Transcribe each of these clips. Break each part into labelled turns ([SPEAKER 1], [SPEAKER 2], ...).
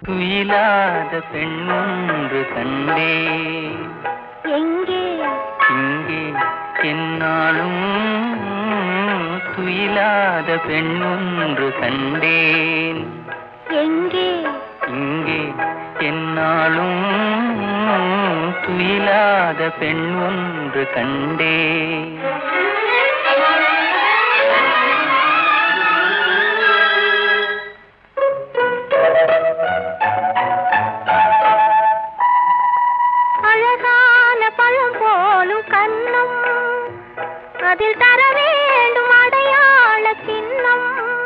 [SPEAKER 1] துயிலாத பெண்ணொன்று கண்டே.
[SPEAKER 2] எங்கே?
[SPEAKER 1] இங்கே. என்னாலும் துயிலாத பெண்ணொன்று கண்டேன்.
[SPEAKER 2] எங்கே?
[SPEAKER 1] இங்கே. என்னாலும் துயிலாத பெண்ணொன்று கண்டேன்.
[SPEAKER 2] அழகான பழம் போலும் கண்ணம், அதில் தர வேண்டும் அடையாள சின்னம்.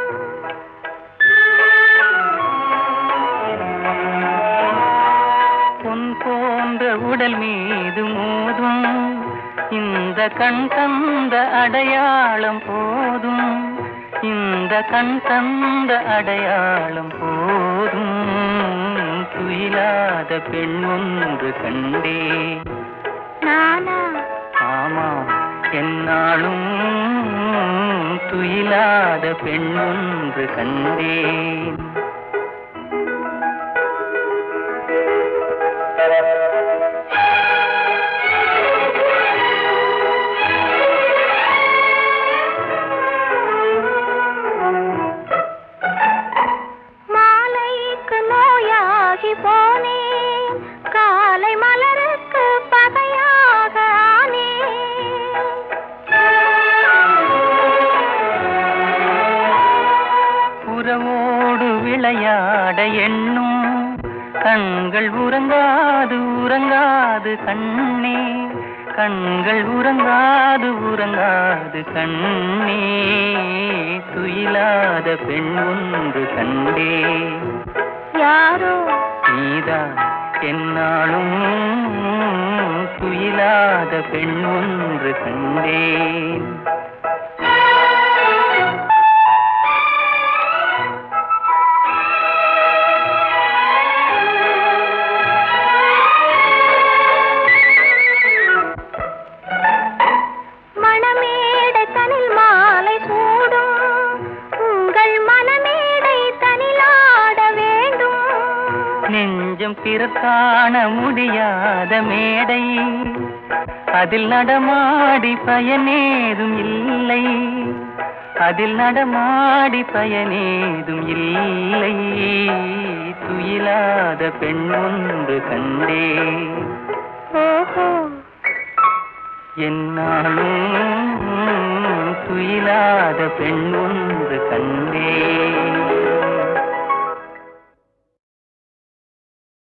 [SPEAKER 1] பொன் போன்ற உடல் மீது மோதும் இந்த கண் தந்த அடையாளம் போதும். இந்த கண் தந்த அடையாளம் போதும். துயிலாத பெண் ஒன்று கண்டே.
[SPEAKER 2] நானா?
[SPEAKER 1] ஆமாம், என்னாலும் துயிலாத பெண் ஒன்று கண்டேன்.
[SPEAKER 2] மாலைக்கு நோயாகி போனேன், காலை மலருக்கு பகையாக ஆனேன்.
[SPEAKER 1] உறவோடு விளையாட எண்ணும் கண்கள் உறங்காது உறங்காது கண்ணே. கண்கள் உறங்காது உறங்காது கண்ணே. துயிலாத பெண் ஒன்று கண்டே.
[SPEAKER 2] யாரோ?
[SPEAKER 1] நீதான். என்னாலும் துயிலாத பெண் ஒன்று கண்டேன். நெஞ்சம் பிறர் காண முடியாத மேடை, அதில் நடமாடி பயனேதும் இல்லை. அதில் நடமாடி பயனேதும் இல்லை. துயிலாத பெண் ஒன்று கண்டே.
[SPEAKER 2] ஓஹோ.
[SPEAKER 1] என்னாலும் துயிலாத பெண் ஒன்று